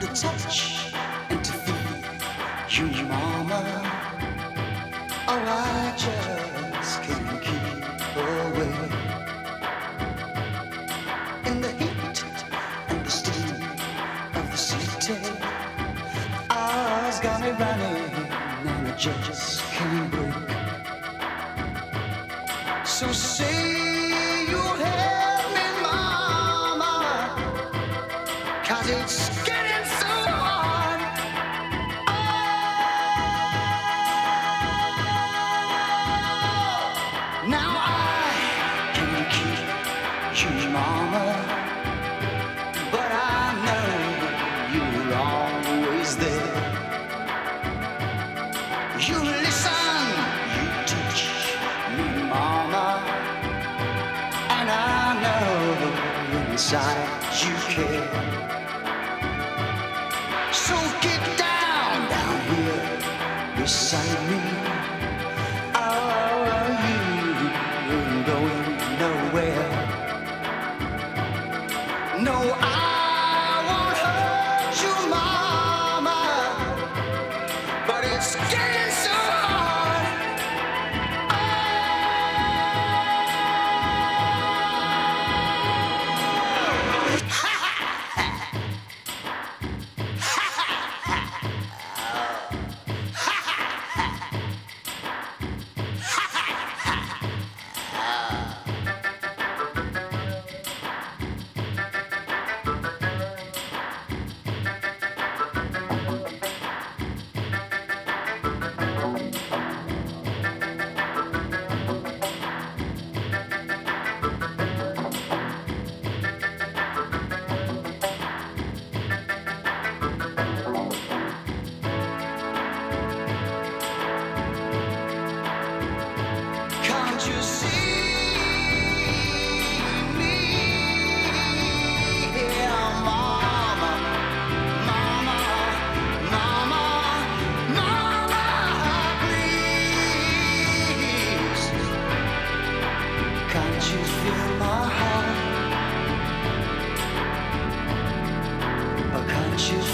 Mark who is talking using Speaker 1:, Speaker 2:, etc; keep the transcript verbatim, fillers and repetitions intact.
Speaker 1: to touch and to feel you, mama. Oh, I just can't keep away. In the heat and the steam of the city, I's got me running and I just can't break. So say you'll help me, mama, 'cause it's getting so hard. Oh, now I can keep you, mama, but I know you're always there. You listen, you teach me, mama, and I know inside you care. So get down, down here beside me. Oh, you ain't going nowhere. No, I won't hurt you, mama, but it's getting so hard. Can't you see me here, mama, mama, mama, mama, please? Can't you feel my heart? Or can't you